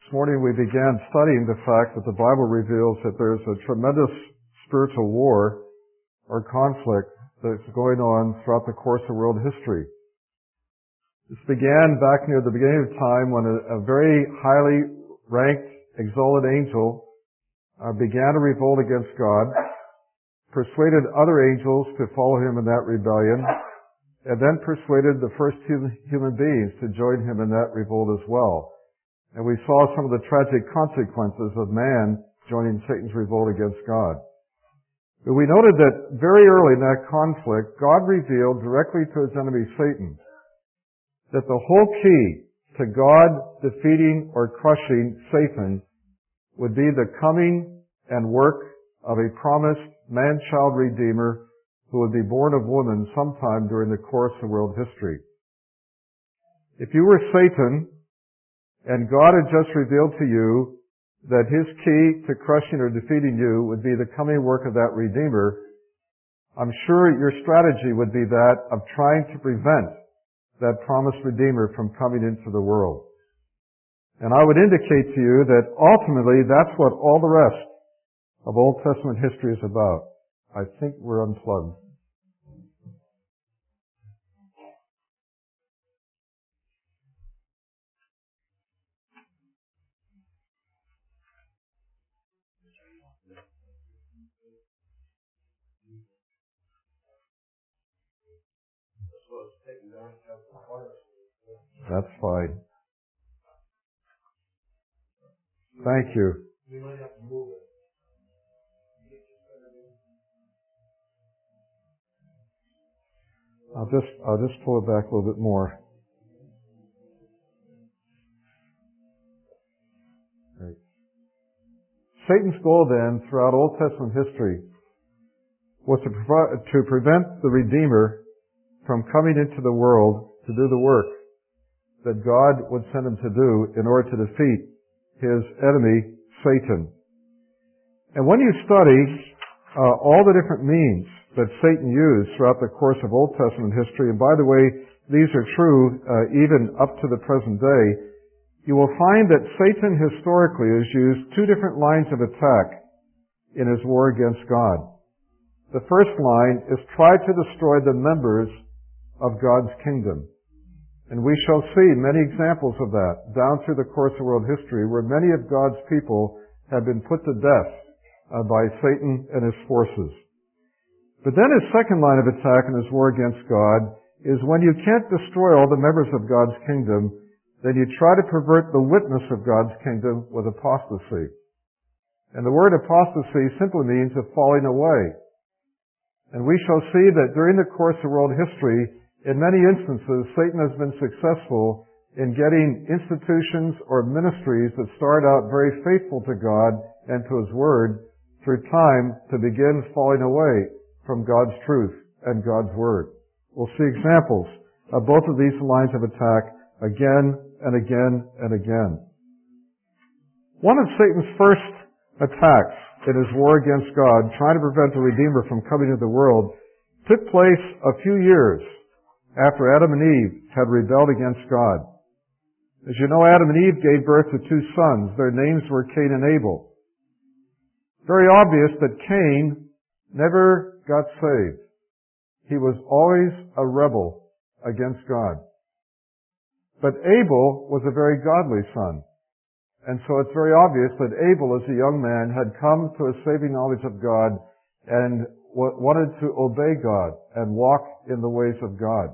This morning we began studying the fact that the Bible reveals that there's a tremendous spiritual war or conflict that's going on throughout the course of world history. This began back near the beginning of time when a very highly ranked, exalted angel began to revolt against God, persuaded other angels to follow him in that rebellion, and then persuaded the first human beings to join him in that revolt as well. And we saw some of the tragic consequences of man joining Satan's revolt against God. But we noted that very early in that conflict, God revealed directly to his enemy Satan that the whole key to God defeating or crushing Satan would be the coming and work of a promised man-child Redeemer who would be born of woman sometime during the course of world history. If you were Satan, and God had just revealed to you that his key to crushing or defeating you would be the coming work of that Redeemer, I'm sure your strategy would be that of trying to prevent that promised Redeemer from coming into the world. And I would indicate to you that ultimately that's what all the rest of Old Testament history is about. I think we're unplugged. That's fine. Thank you. I'll just pull it back a little bit more. Right. Satan's goal then, throughout Old Testament history, was to prevent the Redeemer from coming into the world to do the work that God would send him to do in order to defeat his enemy, Satan. And when you study all the different means that Satan used throughout the course of Old Testament history, and by the way, these are true even up to the present day, you will find that Satan historically has used two different lines of attack in his war against God. The first line is try to destroy the members of God's kingdom. And we shall see many examples of that down through the course of world history where many of God's people have been put to death by Satan and his forces. But then his second line of attack in his war against God is when you can't destroy all the members of God's kingdom, then you try to pervert the witness of God's kingdom with apostasy. And the word apostasy simply means of falling away. And we shall see that during the course of world history, in many instances, Satan has been successful in getting institutions or ministries that start out very faithful to God and to his word through time to begin falling away from God's truth and God's word. We'll see examples of both of these lines of attack again and again and again. One of Satan's first attacks in his war against God, trying to prevent the Redeemer from coming into the world, took place a few years after Adam and Eve had rebelled against God. As you know, Adam and Eve gave birth to two sons. Their names were Cain and Abel. Very obvious that Cain never got saved. He was always a rebel against God. But Abel was a very godly son. And so it's very obvious that Abel, as a young man, had come to a saving knowledge of God and wanted to obey God and walk in the ways of God.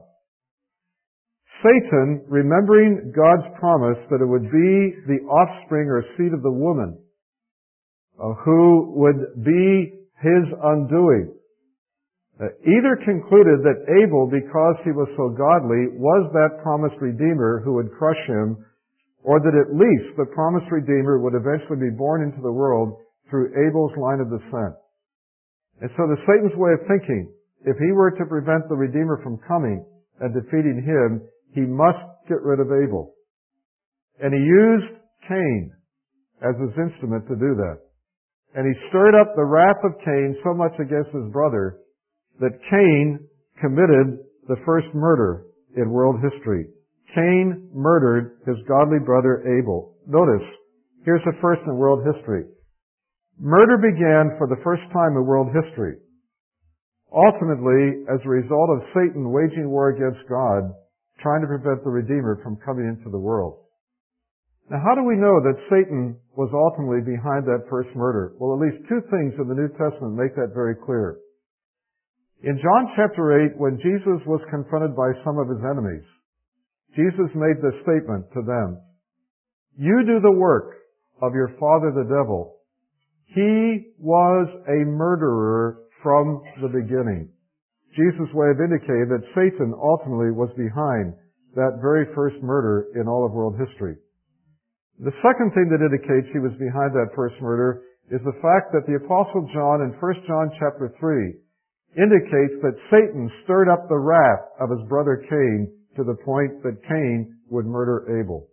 Satan, remembering God's promise that it would be the offspring or seed of the woman who would be his undoing, either concluded that Abel, because he was so godly, was that promised Redeemer who would crush him, or that at least the promised Redeemer would eventually be born into the world through Abel's line of descent. And so the Satan's way of thinking, if he were to prevent the Redeemer from coming and defeating him, he must get rid of Abel. And he used Cain as his instrument to do that. And he stirred up the wrath of Cain so much against his brother that Cain committed the first murder in world history. Cain murdered his godly brother Abel. Notice, Here's the first in world history. Murder began for the first time in world history, ultimately as a result of Satan waging war against God, trying to prevent the Redeemer from coming into the world. Now, how do we know that Satan was ultimately behind that first murder? Well, at least two things in the New Testament make that very clear. In John chapter 8, when Jesus was confronted by some of his enemies, Jesus made this statement to them, "You do the work of your father the devil. He was a murderer from the beginning." Jesus' way of indicating that Satan ultimately was behind that very first murder in all of world history. The second thing that indicates he was behind that first murder is the fact that the Apostle John in 1 John chapter 3 indicates that Satan stirred up the wrath of his brother Cain to the point that Cain would murder Abel.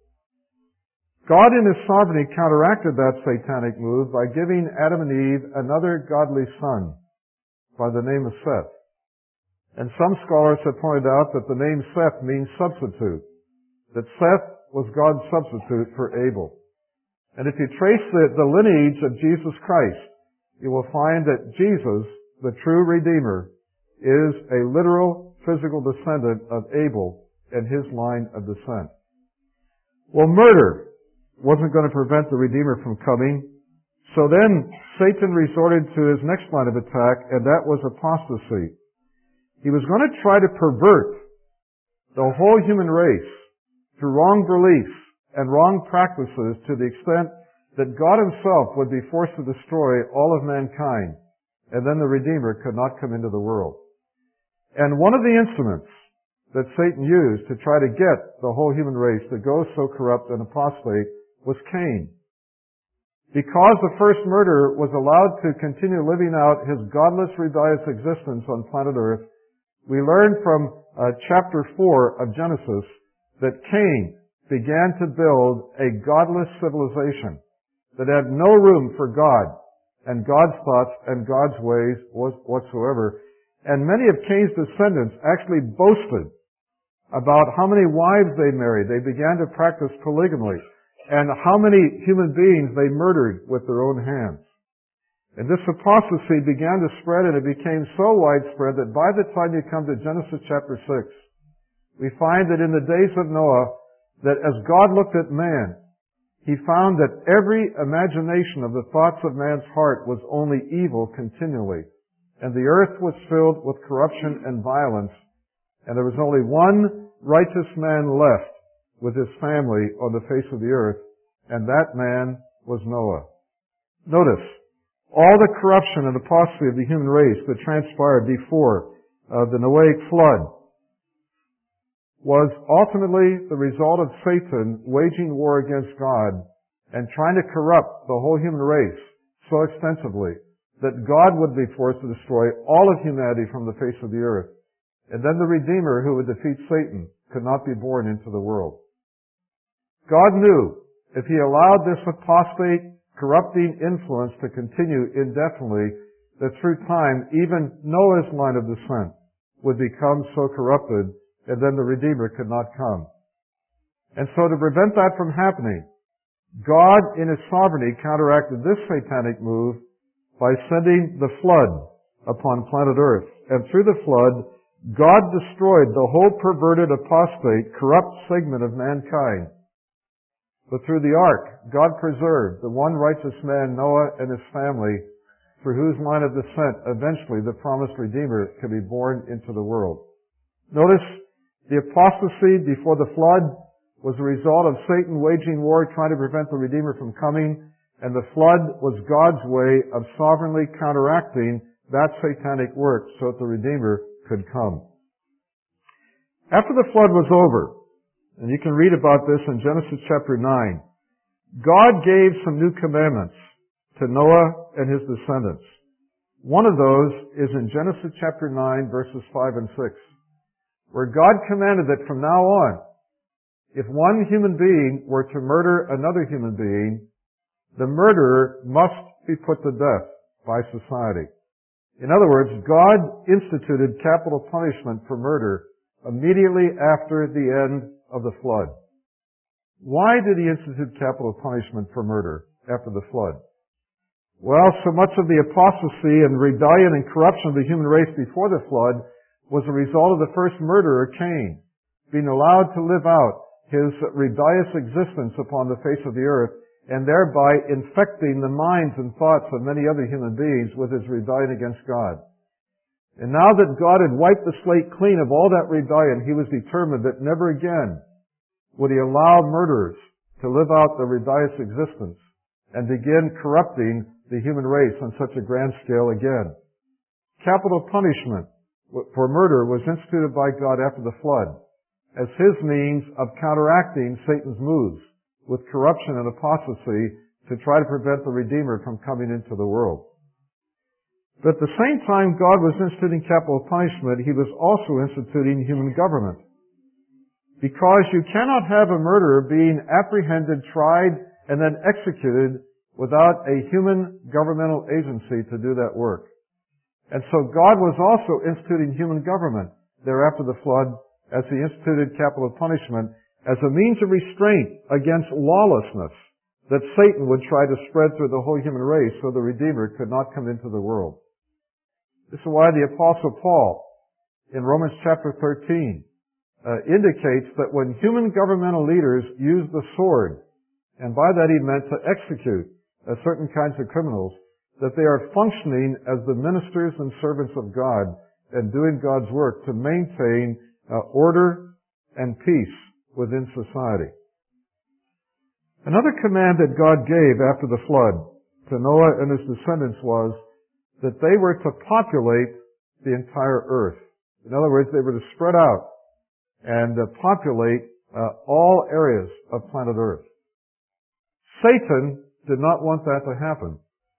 God in His sovereignty counteracted that satanic move by giving Adam and Eve another godly son by the name of Seth. And some scholars have pointed out that the name Seth means substitute, that Seth was God's substitute for Abel. And if you trace the lineage of Jesus Christ, you will find that Jesus, the true Redeemer, is a literal physical descendant of Abel and his line of descent. Well, murder wasn't going to prevent the Redeemer from coming, so then Satan resorted to his next line of attack, and that was apostasy. He was going to try to pervert the whole human race through wrong beliefs and wrong practices to the extent that God Himself would be forced to destroy all of mankind, and then the Redeemer could not come into the world. And one of the instruments that Satan used to try to get the whole human race to go so corrupt and apostate was Cain. Because the first murderer was allowed to continue living out his godless, rebellious existence on planet Earth, we learn from chapter 4 of Genesis that Cain began to build a godless civilization that had no room for God and God's thoughts and God's ways whatsoever. And many of Cain's descendants actually boasted about how many wives they married. They began to practice polygamy, and how many human beings they murdered with their own hands. And this apostasy began to spread, and it became so widespread that by the time you come to Genesis chapter 6, we find that in the days of Noah, that as God looked at man, He found that every imagination of the thoughts of man's heart was only evil continually. And the earth was filled with corruption and violence, and there was only one righteous man left with his family on the face of the earth, and that man was Noah. Notice, all the corruption and apostasy of the human race that transpired before the Noahic flood was ultimately the result of Satan waging war against God and trying to corrupt the whole human race so extensively that God would be forced to destroy all of humanity from the face of the earth. And then the Redeemer who would defeat Satan could not be born into the world. God knew if He allowed this apostate, corrupting influence to continue indefinitely, that through time even Noah's line of descent would become so corrupted, and then the Redeemer could not come. And so to prevent that from happening, God in His sovereignty counteracted this satanic move by sending the flood upon planet Earth. And through the flood, God destroyed the whole perverted, apostate, corrupt segment of mankind. But through the ark, God preserved the one righteous man, Noah, and his family, through whose line of descent eventually the promised Redeemer could be born into the world. Notice, the apostasy before the flood was a result of Satan waging war trying to prevent the Redeemer from coming, and the flood was God's way of sovereignly counteracting that satanic work so that the Redeemer could come. After the flood was over, and you can read about this in Genesis chapter 9, God gave some new commandments to Noah and his descendants. One of those is in Genesis chapter 9, verses 5 and 6. Where God commanded that from now on, if one human being were to murder another human being, the murderer must be put to death by society. In other words, God instituted capital punishment for murder immediately after the end of the flood. Why did he institute capital punishment for murder after the flood? Well, so much of the apostasy and rebellion and corruption of the human race before the flood was a result of the first murderer, Cain, being allowed to live out his rebellious existence upon the face of the earth, and thereby infecting the minds and thoughts of many other human beings with his rebellion against God. And now that God had wiped the slate clean of all that rebellion, he was determined that never again would he allow murderers to live out their rebellious existence and begin corrupting the human race on such a grand scale again. Capital punishment for murder was instituted by God after the flood as his means of counteracting Satan's moves with corruption and apostasy to try to prevent the Redeemer from coming into the world. But at the same time God was instituting capital punishment, he was also instituting human government. Because you cannot have a murderer being apprehended, tried, and then executed without a human governmental agency to do that work. And so God was also instituting human government there after the flood as he instituted capital punishment as a means of restraint against lawlessness that Satan would try to spread through the whole human race so the Redeemer could not come into the world. This is why the Apostle Paul in Romans chapter 13 indicates that when human governmental leaders use the sword, and by that he meant to execute certain kinds of criminals, that they are functioning as the ministers and servants of God and doing God's work to maintain order and peace within society. Another command that God gave after the flood to Noah and his descendants was that they were to populate the entire earth. In other words, they were to spread out and populate all areas of planet Earth. Satan did not want that to happen.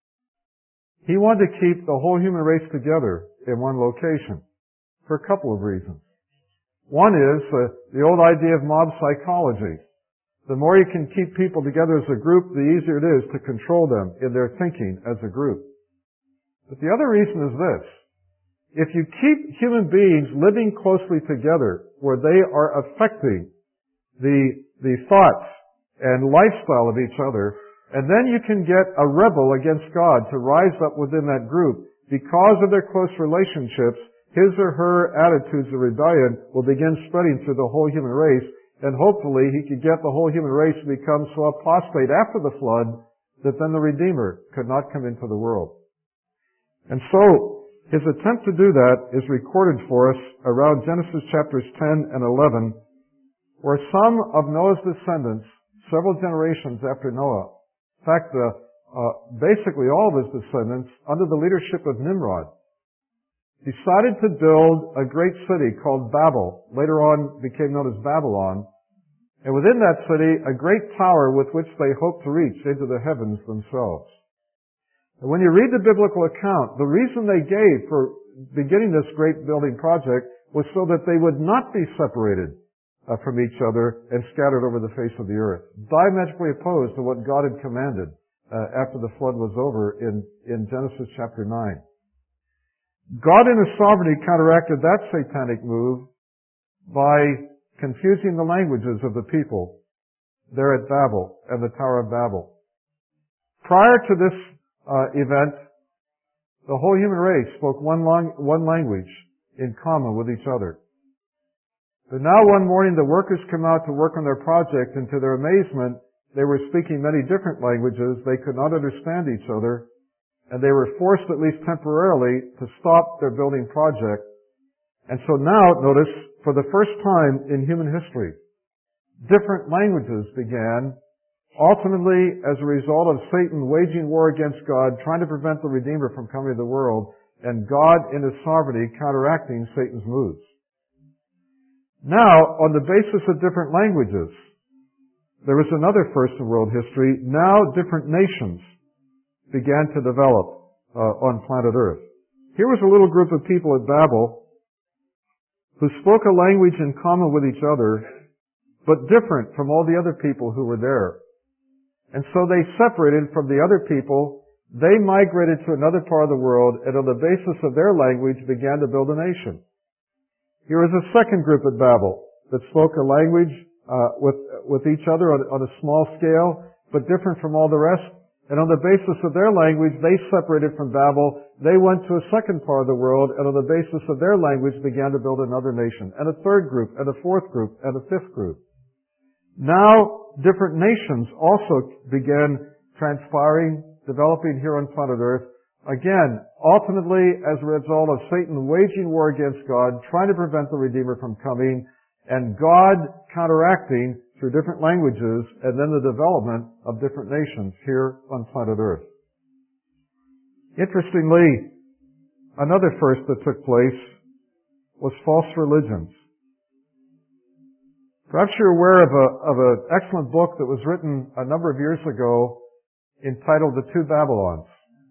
He wanted to keep the whole human race together in one location for a couple of reasons. One is the old idea of mob psychology. The more you can keep people together as a group, the easier it is to control them in their thinking as a group. But the other reason is this. If you keep human beings living closely together where they are affecting the thoughts and lifestyle of each other, and then you can get a rebel against God to rise up within that group because of their close relationships, his or her attitudes of rebellion will begin spreading through the whole human race, and hopefully he could get the whole human race to become so apostate after the flood that then the Redeemer could not come into the world. And so, his attempt to do that is recorded for us around Genesis chapters 10 and 11, where some of Noah's descendants, several generations after Noah, in fact, basically all of his descendants, under the leadership of Nimrod, decided to build a great city called Babel, later on became known as Babylon, and within that city, a great tower with which they hoped to reach into the heavens themselves. And when you read the biblical account, the reason they gave for beginning this great building project was so that they would not be separated from each other and scattered over the face of the earth, diametrically opposed to what God had commanded after the flood was over in Genesis chapter 9. God in His sovereignty counteracted that satanic move by confusing the languages of the people there at Babel and the Tower of Babel. Prior to this event, the whole human race spoke one language in common with each other. But now one morning the workers come out to work on their project, and to their amazement, they were speaking many different languages. They could not understand each other, and they were forced, at least temporarily, to stop their building project. And so now, notice, for the first time in human history, different languages began, ultimately as a result of Satan waging war against God, trying to prevent the Redeemer from coming to the world, and God in His sovereignty counteracting Satan's moves. Now, on the basis of different languages, there was another first in world history. Now different nations began to develop on planet Earth. Here was a little group of people at Babel who spoke a language in common with each other, but different from all the other people who were there. And so they separated from the other people. They migrated to another part of the world, and on the basis of their language began to build a nation. Here is a second group at Babel that spoke a language with each other on a small scale, but different from all the rest. And on the basis of their language, they separated from Babel. They went to a second part of the world, and on the basis of their language began to build another nation, and a third group, and a fourth group, and a fifth group. Now, different nations also began transpiring, developing here on planet Earth. Again, ultimately, as a result of Satan waging war against God, trying to prevent the Redeemer from coming, and God counteracting through different languages, and then the development of different nations here on planet Earth. Interestingly, another first that took place was false religions. Perhaps you're aware of an excellent book that was written a number of years ago entitled The Two Babylons.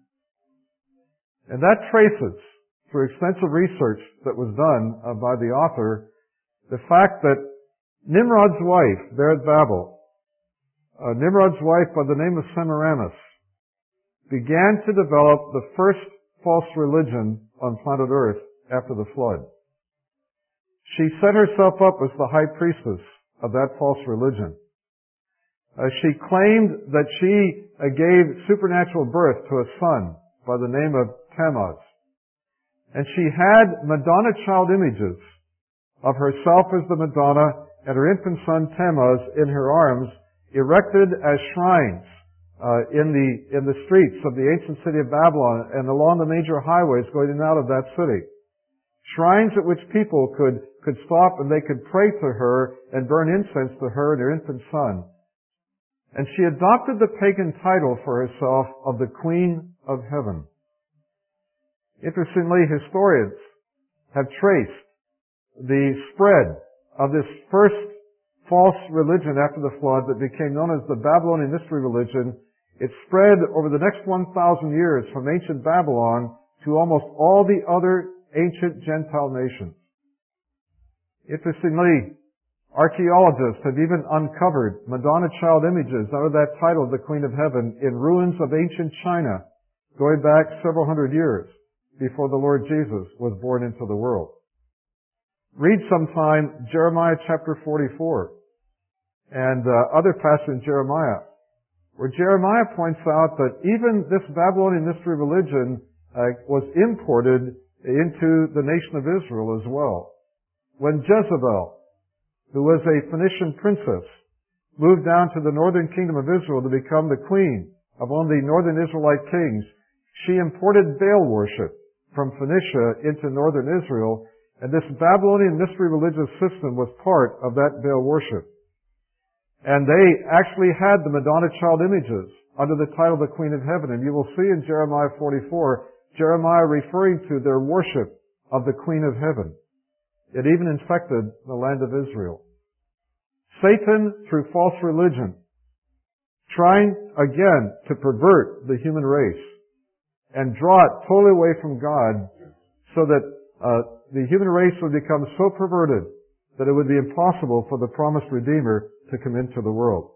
And that traces, through extensive research that was done by the author, the fact that Nimrod's wife there at Babel, Nimrod's wife by the name of Semiramis, began to develop the first false religion on planet Earth after the flood. She set herself up as the high priestess of that false religion. She claimed that she gave supernatural birth to a son by the name of Tammuz. And she had Madonna child images of herself as the Madonna and her infant son Tammuz in her arms, erected as shrines in the streets of the ancient city of Babylon and along the major highways going in and out of that city. Shrines at which people could stop and they could pray to her and burn incense to her and her infant son. And she adopted the pagan title for herself of the Queen of Heaven. Interestingly, historians have traced the spread of this first false religion after the flood that became known as the Babylonian mystery religion. It spread over the next 1,000 years from ancient Babylon to almost all the other ancient Gentile nations. Interestingly, archaeologists have even uncovered Madonna child images under that title of the Queen of Heaven in ruins of ancient China, going back several hundred years before the Lord Jesus was born into the world. Read sometime Jeremiah chapter 44 and other passages in Jeremiah, where Jeremiah points out that even this Babylonian mystery religion was imported into the nation of Israel as well. When Jezebel, who was a Phoenician princess, moved down to the northern kingdom of Israel to become the queen of one of the northern Israelite kings, she imported Baal worship from Phoenicia into northern Israel. And this Babylonian mystery religious system was part of that Baal worship. And they actually had the Madonna child images under the title of the Queen of Heaven. And you will see in Jeremiah 44, Jeremiah referring to their worship of the Queen of Heaven. It even infected the land of Israel. Satan, through false religion, trying again to pervert the human race and draw it totally away from God so that the human race would become so perverted that it would be impossible for the promised Redeemer to come into the world.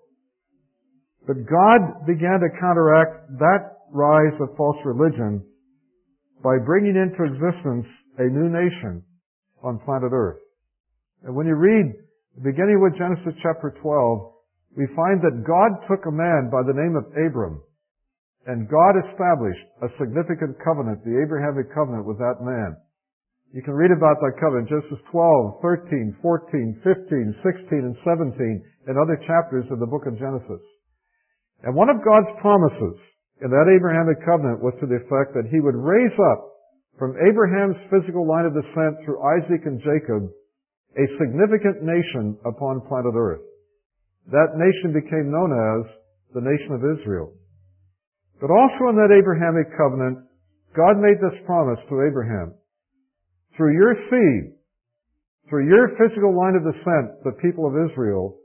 But God began to counteract that rise of false religion by bringing into existence a new nation on planet Earth. And when you read, beginning with Genesis chapter 12, we find that God took a man by the name of Abram, and God established a significant covenant, the Abrahamic covenant, with that man. You can read about that covenant, Genesis 12, 13, 14, 15, 16, and 17, and other chapters of the book of Genesis. And one of God's promises in that Abrahamic covenant was to the effect that He would raise up from Abraham's physical line of descent through Isaac and Jacob a significant nation upon planet Earth. That nation became known as the nation of Israel. But also in that Abrahamic covenant, God made this promise to Abraham. Through your seed, through your physical line of descent, the people of Israel,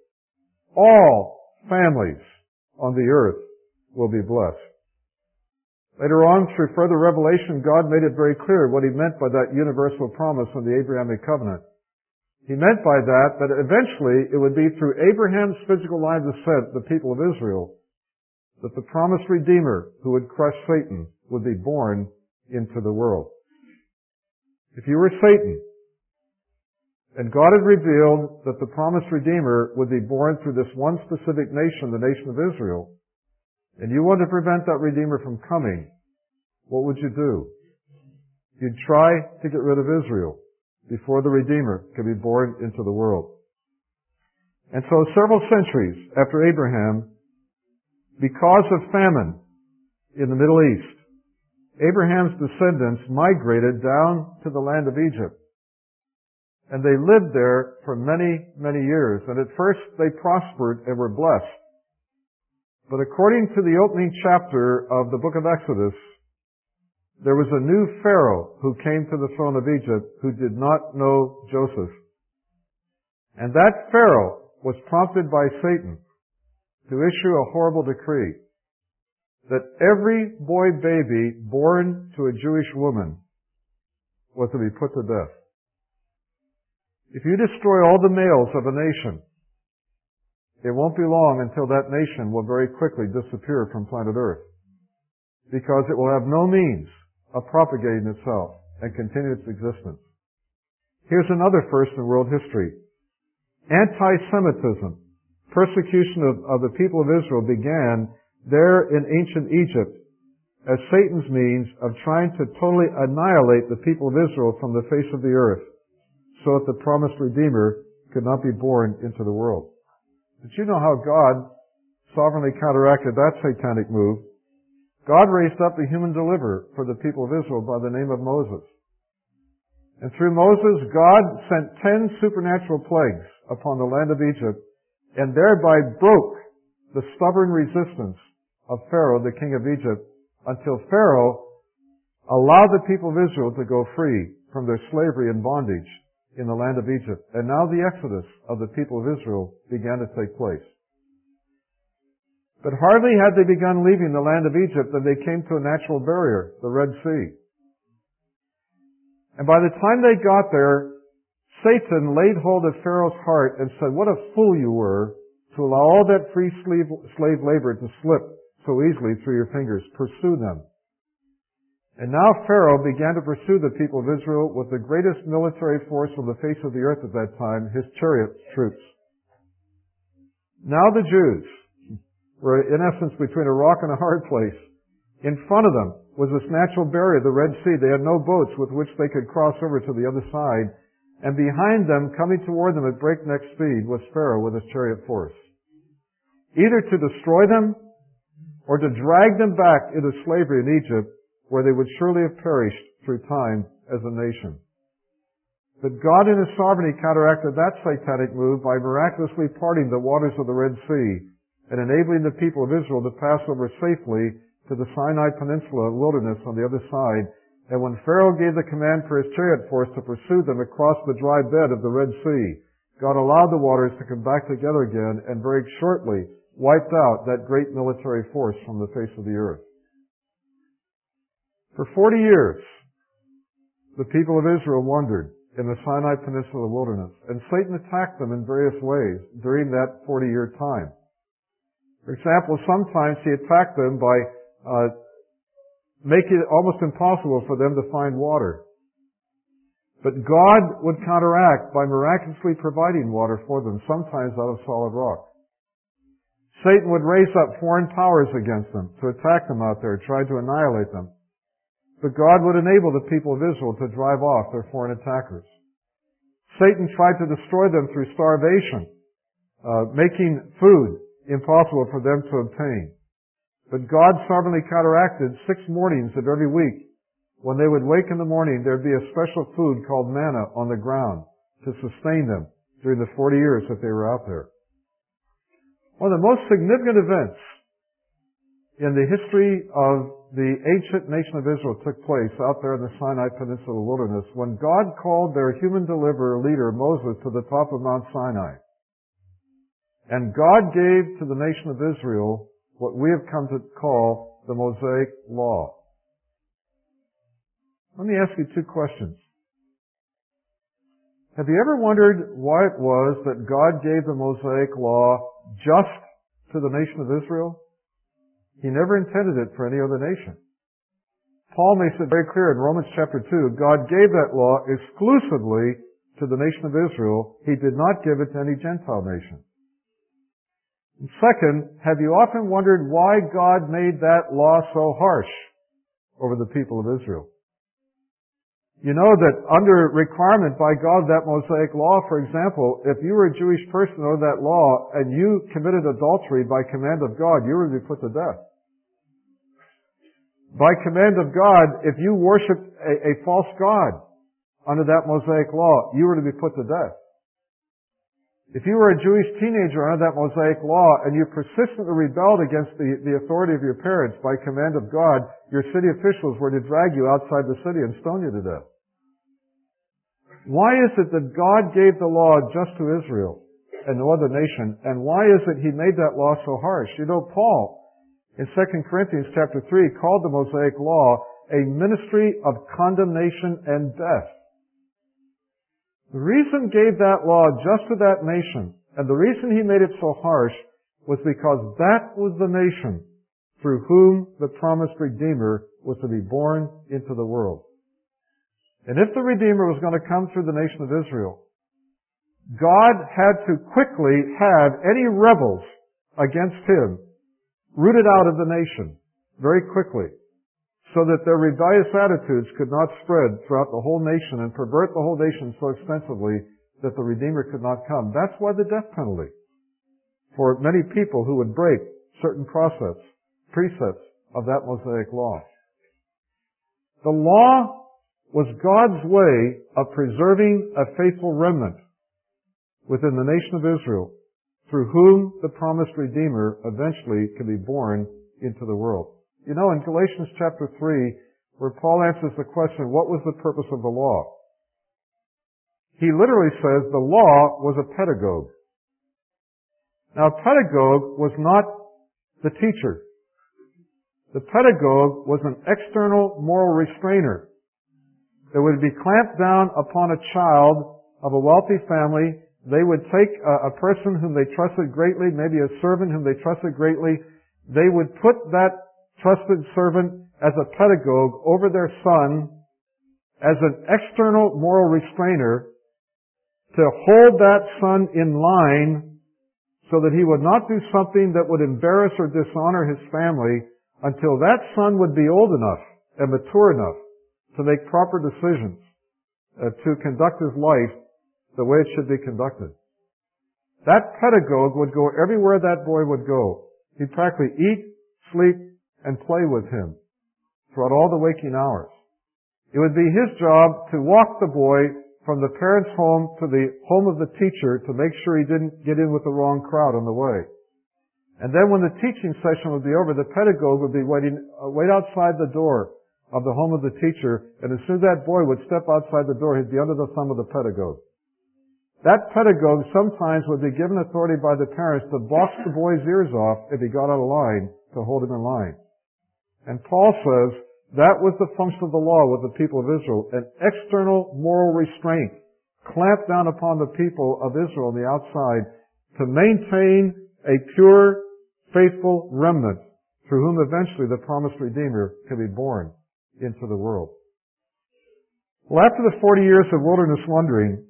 all families on the earth will be blessed. Later on, through further revelation, God made it very clear what He meant by that universal promise of the Abrahamic covenant. He meant by that eventually it would be through Abraham's physical line of descent, the people of Israel, that the promised Redeemer who would crush Satan would be born into the world. If you were Satan, And God had revealed that the promised Redeemer would be born through this one specific nation, the nation of Israel. And you want to prevent that Redeemer from coming, what would you do? You'd try to get rid of Israel before the Redeemer could be born into the world. And so several centuries after Abraham, because of famine in the Middle East, Abraham's descendants migrated down to the land of Egypt. And they lived there for many, many years. And at first they prospered and were blessed. But according to the opening chapter of the book of Exodus, there was a new Pharaoh who came to the throne of Egypt who did not know Joseph. And that Pharaoh was prompted by Satan to issue a horrible decree that every boy baby born to a Jewish woman was to be put to death. If you destroy all the males of a nation, it won't be long until that nation will very quickly disappear from planet Earth, because it will have no means of propagating itself and continue its existence. Here's another first in world history. Anti-Semitism, persecution of the people of Israel, began there in ancient Egypt as Satan's means of trying to totally annihilate the people of Israel from the face of the earth, so that the promised Redeemer could not be born into the world. Did you know how God sovereignly counteracted that satanic move? God raised up a human deliverer for the people of Israel by the name of Moses. And through Moses, God sent 10 supernatural plagues upon the land of Egypt, and thereby broke the stubborn resistance of Pharaoh, the king of Egypt, until Pharaoh allowed the people of Israel to go free from their slavery and bondage in the land of Egypt. And now the exodus of the people of Israel began to take place. But hardly had they begun leaving the land of Egypt than they came to a natural barrier, the Red Sea. And by the time they got there, Satan laid hold of Pharaoh's heart and said, "What a fool you were to allow all that free slave labor to slip so easily through your fingers. Pursue them." And now Pharaoh began to pursue the people of Israel with the greatest military force on the face of the earth at that time, his chariot troops. Now the Jews were in essence between a rock and a hard place. In front of them was this natural barrier, the Red Sea. They had no boats with which they could cross over to the other side. And behind them, coming toward them at breakneck speed, was Pharaoh with his chariot force. Either to destroy them or to drag them back into slavery in Egypt, where they would surely have perished through time as a nation. But God in His sovereignty counteracted that satanic move by miraculously parting the waters of the Red Sea and enabling the people of Israel to pass over safely to the Sinai Peninsula wilderness on the other side. And when Pharaoh gave the command for his chariot force to pursue them across the dry bed of the Red Sea, God allowed the waters to come back together again and very shortly wiped out that great military force from the face of the earth. For 40 years, the people of Israel wandered in the Sinai Peninsula wilderness, and Satan attacked them in various ways during that 40-year time. For example, sometimes he attacked them by making it almost impossible for them to find water. But God would counteract by miraculously providing water for them, sometimes out of solid rock. Satan would raise up foreign powers against them to attack them out there, try to annihilate them. But God would enable the people of Israel to drive off their foreign attackers. Satan tried to destroy them through starvation, making food impossible for them to obtain. But God sovereignly counteracted 6 mornings of every week. When they would wake in the morning, there'd be a special food called manna on the ground to sustain them during the 40 years that they were out there. One of the most significant events in the history of the ancient nation of Israel took place out there in the Sinai Peninsula wilderness when God called their human deliverer leader, Moses, to the top of Mount Sinai. And God gave to the nation of Israel what we have come to call the Mosaic Law. Let me ask you 2 questions. Have you ever wondered why it was that God gave the Mosaic Law just to the nation of Israel? He never intended it for any other nation. Paul makes it very clear in Romans chapter 2, God gave that law exclusively to the nation of Israel, He did not give it to any Gentile nation. And second, have you often wondered why God made that law so harsh over the people of Israel? You know that under requirement by God of that Mosaic law, for example, if you were a Jewish person under that law and you committed adultery by command of God, you were to be put to death. By command of God, if you worshipped a false god under that Mosaic law, you were to be put to death. If you were a Jewish teenager under that Mosaic law and you persistently rebelled against the authority of your parents by command of God, your city officials were to drag you outside the city and stone you to death. Why is it that God gave the law just to Israel and no other nation? And why is it He made that law so harsh? You know, Paul, in 2 Corinthians chapter 3, called the Mosaic law a ministry of condemnation and death. The reason He gave that law just to that nation, and the reason He made it so harsh, was because that was the nation through whom the promised Redeemer was to be born into the world. And if the Redeemer was going to come through the nation of Israel, God had to quickly have any rebels against Him rooted out of the nation very quickly, so that their rebellious attitudes could not spread throughout the whole nation and pervert the whole nation so extensively that the Redeemer could not come. That's why the death penalty for many people who would break certain precepts of that Mosaic law. The law was God's way of preserving a faithful remnant within the nation of Israel, through whom the promised Redeemer eventually could be born into the world. You know, in Galatians chapter 3, where Paul answers the question, what was the purpose of the law? He literally says the law was a pedagogue. Now, a pedagogue was not the teacher. The pedagogue was an external moral restrainer that would be clamped down upon a child of a wealthy family. They would take a person whom they trusted greatly, maybe a servant whom they trusted greatly. They would put that trusted servant as a pedagogue over their son as an external moral restrainer to hold that son in line so that he would not do something that would embarrass or dishonor his family until that son would be old enough and mature enough to make proper decisions to conduct his life the way it should be conducted. That pedagogue would go everywhere that boy would go. He'd practically eat, sleep, and play with him throughout all the waking hours. It would be his job to walk the boy from the parent's home to the home of the teacher to make sure he didn't get in with the wrong crowd on the way. And then when the teaching session would be over, the pedagogue would be wait outside the door of the home of the teacher, and as soon as that boy would step outside the door, he'd be under the thumb of the pedagogue. That pedagogue sometimes would be given authority by the parents to box the boy's ears off if he got out of line, to hold him in line. And Paul says that was the function of the law with the people of Israel, an external moral restraint clamped down upon the people of Israel on the outside to maintain a pure, faithful remnant through whom eventually the promised Redeemer could be born into the world. Well, after the 40 years of wilderness wandering,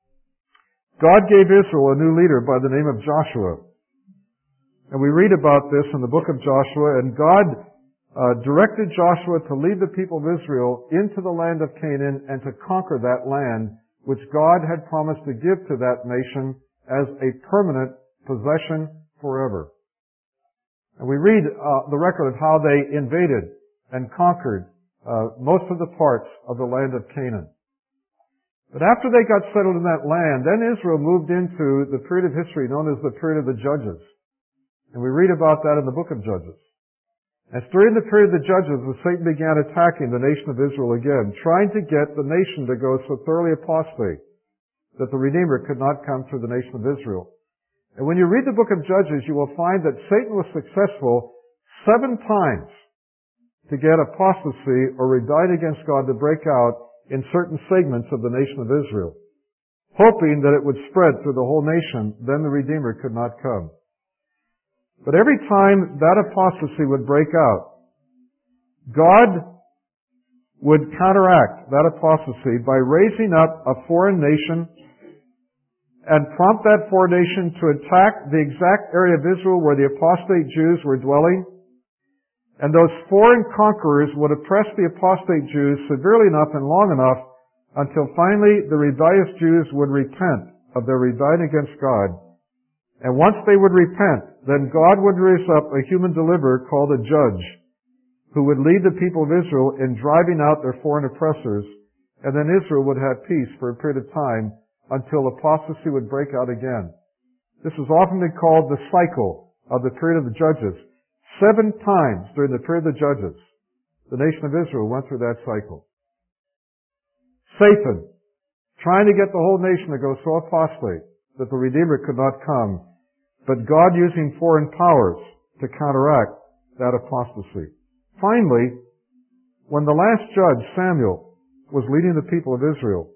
God gave Israel a new leader by the name of Joshua. And we read about this in the book of Joshua, and God directed Joshua to lead the people of Israel into the land of Canaan and to conquer that land which God had promised to give to that nation as a permanent possession forever. And we read the record of how they invaded and conquered most of the parts of the land of Canaan. But after they got settled in that land, then Israel moved into the period of history known as the period of the Judges. And we read about that in the book of Judges. And it's during the period of the Judges that Satan began attacking the nation of Israel again, trying to get the nation to go so thoroughly apostate that the Redeemer could not come through the nation of Israel. And when you read the book of Judges, you will find that Satan was successful 7 times to get apostasy or rebellion against God to break out in certain segments of the nation of Israel, hoping that it would spread through the whole nation, then the Redeemer could not come. But every time that apostasy would break out, God would counteract that apostasy by raising up a foreign nation and prompt that foreign nation to attack the exact area of Israel where the apostate Jews were dwelling. And those foreign conquerors would oppress the apostate Jews severely enough and long enough until finally the rebellious Jews would repent of their rebellion against God. And once they would repent, then God would raise up a human deliverer called a judge, who would lead the people of Israel in driving out their foreign oppressors, and then Israel would have peace for a period of time until apostasy would break out again. This has often been called the cycle of the period of the Judges. 7 times during the period of the Judges, the nation of Israel went through that cycle. Satan, trying to get the whole nation to go so apostate that the Redeemer could not come, but God using foreign powers to counteract that apostasy. Finally, when the last judge, Samuel, was leading the people of Israel,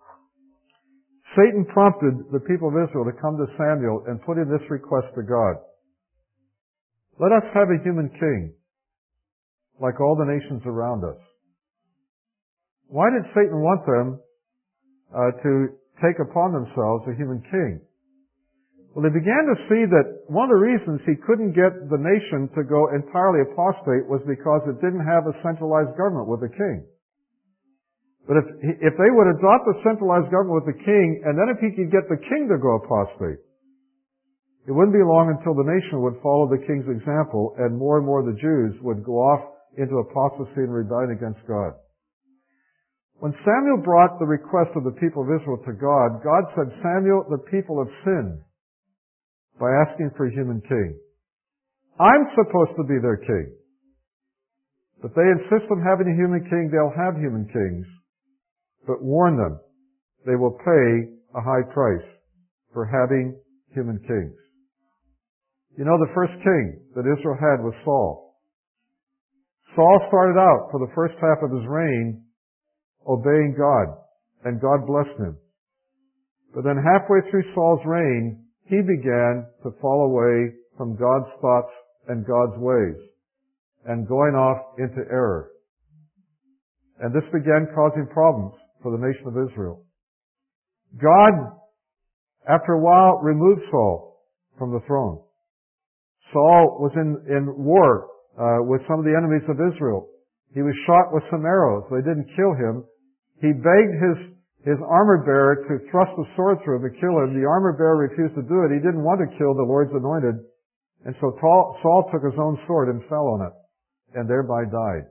Satan prompted the people of Israel to come to Samuel and put in this request to God. Let us have a human king, like all the nations around us. Why did Satan want them to take upon themselves a human king? Well, they began to see that one of the reasons he couldn't get the nation to go entirely apostate was because it didn't have a centralized government with a king. But if they would adopt a centralized government with the king, and then if he could get the king to go apostate, it wouldn't be long until the nation would follow the king's example, and more of the Jews would go off into apostasy and rebellion against God. When Samuel brought the request of the people of Israel to God, God said, Samuel, the people have sinned by asking for a human king. I'm supposed to be their king. But they insist on having a human king, they'll have human kings. But warn them, they will pay a high price for having human kings. You know, the first king that Israel had was Saul. Saul started out for the first half of his reign obeying God, and God blessed him. But then halfway through Saul's reign, he began to fall away from God's thoughts and God's ways, and going off into error. And this began causing problems for the nation of Israel. God, after a while, removed Saul from the throne. Saul was in war with some of the enemies of Israel. He was shot with some arrows. They didn't kill him. He begged his armor bearer to thrust a sword through him and kill him. The armor bearer refused to do it. He didn't want to kill the Lord's anointed. And so Saul took his own sword and fell on it, and thereby died.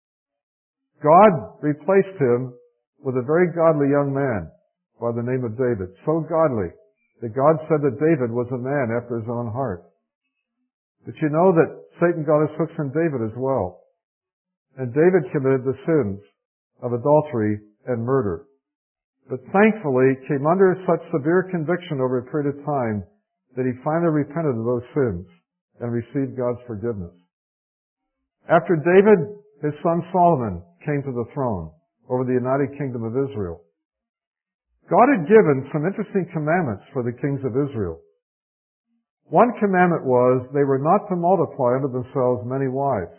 God replaced him with a very godly young man by the name of David. So godly that God said that David was a man after his own heart. But you know that Satan got his hooks in David as well. And David committed the sins of adultery and murder. But thankfully came under such severe conviction over a period of time that he finally repented of those sins and received God's forgiveness. After David, his son Solomon came to the throne over the United Kingdom of Israel. God had given some interesting commandments for the kings of Israel. One commandment was they were not to multiply unto themselves many wives.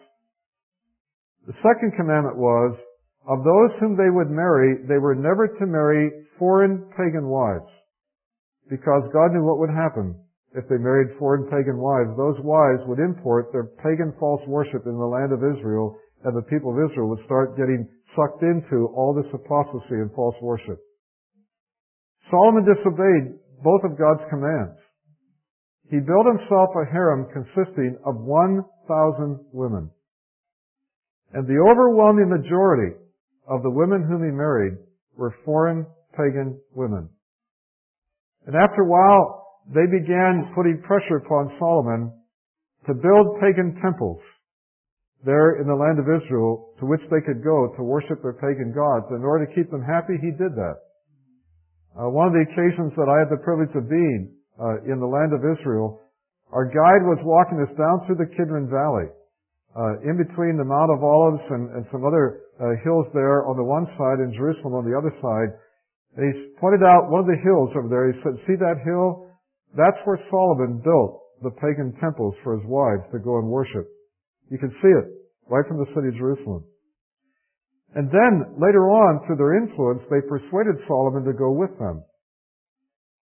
The second commandment was, of those whom they would marry, they were never to marry foreign pagan wives, because God knew what would happen if they married foreign pagan wives. Those wives would import their pagan false worship in the land of Israel, and the people of Israel would start getting sucked into all this apostasy and false worship. Solomon disobeyed both of God's commands. He built himself a harem consisting of 1,000 women. And the overwhelming majority of the women whom he married were foreign pagan women. And after a while, they began putting pressure upon Solomon to build pagan temples there in the land of Israel to which they could go to worship their pagan gods. In order to keep them happy, he did that. One of the occasions that I had the privilege of being in the land of Israel, our guide was walking us down through the Kidron Valley, in between the Mount of Olives and some other hills there on the one side and Jerusalem on the other side. And he pointed out one of the hills over there. He said, see that hill? That's where Solomon built the pagan temples for his wives to go and worship. You can see it right from the city of Jerusalem. And then, later on, through their influence, they persuaded Solomon to go with them.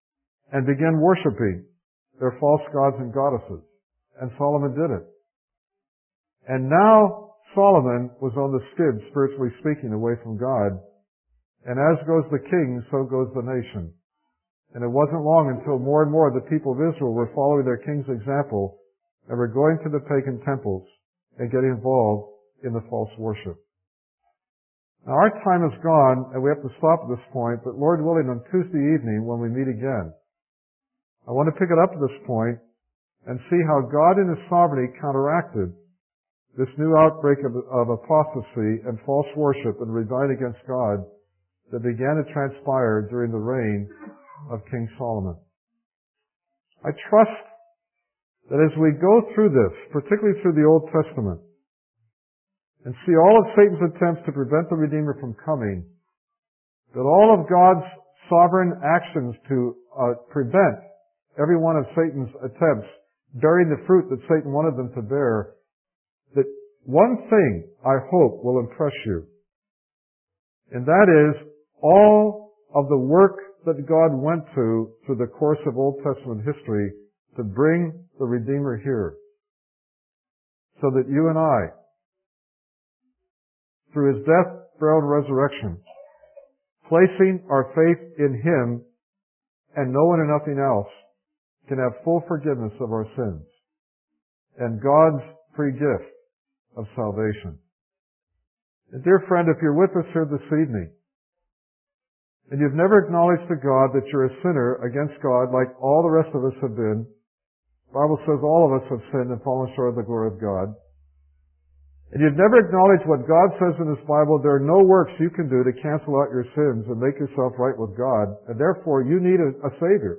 and begin worshiping their false gods and goddesses. And Solomon did it. And now Solomon was on the skid, spiritually speaking, away from God. And as goes the king, so goes the nation. And it wasn't long until more and more the people of Israel were following their king's example and were going to the pagan temples and getting involved in the false worship. Now our time is gone and we have to stop at this point, but Lord willing, on Tuesday evening when we meet again, I want to pick it up at this point and see how God in His sovereignty counteracted this new outbreak of apostasy and false worship and rebellion against God that began to transpire during the reign of King Solomon. I trust that as we go through this, particularly through the Old Testament, and see all of Satan's attempts to prevent the Redeemer from coming, that all of God's sovereign actions to prevent every one of Satan's attempts bearing the fruit that Satan wanted them to bear, that one thing I hope will impress you, and that is all of the work that God went through the course of Old Testament history to bring the Redeemer here, so that you and I, through His death, burial, and resurrection, placing our faith in Him and no one and nothing else, can have full forgiveness of our sins and God's free gift of salvation. And dear friend, if you're with us here this evening, and you've never acknowledged to God that you're a sinner against God like all the rest of us have been, the Bible says all of us have sinned and fallen short of the glory of God, and you've never acknowledged what God says in His Bible, there are no works you can do to cancel out your sins and make yourself right with God, and therefore you need a Savior.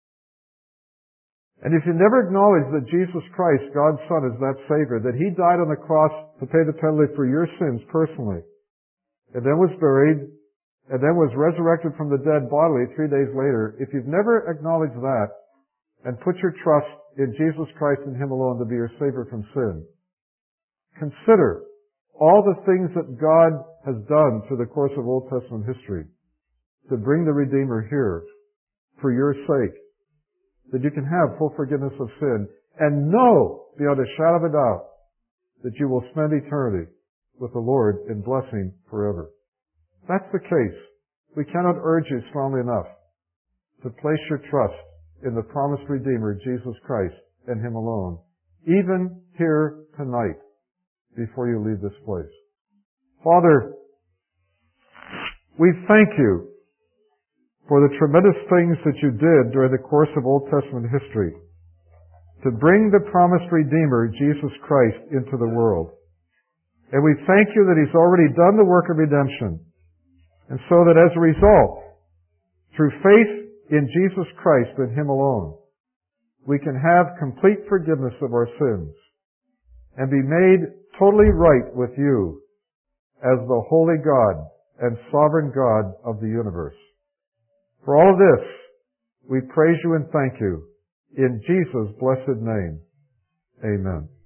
And if you never acknowledge that Jesus Christ, God's Son, is that Savior, that He died on the cross to pay the penalty for your sins personally, and then was buried, and then was resurrected from the dead bodily 3 days later, if you've never acknowledged that and put your trust in Jesus Christ and Him alone to be your Savior from sin, consider all the things that God has done through the course of Old Testament history to bring the Redeemer here for your sake, that you can have full forgiveness of sin and know beyond a shadow of a doubt that you will spend eternity with the Lord in blessing forever. If that's the case, we cannot urge you strongly enough to place your trust in the promised Redeemer, Jesus Christ, and Him alone, even here tonight, before you leave this place. Father, we thank You for the tremendous things that You did during the course of Old Testament history to bring the promised Redeemer, Jesus Christ, into the world. And we thank You that He's already done the work of redemption, and so that as a result, through faith in Jesus Christ and Him alone, we can have complete forgiveness of our sins and be made totally right with You as the holy God and sovereign God of the universe. For all of this, we praise You and thank You in Jesus' blessed name. Amen.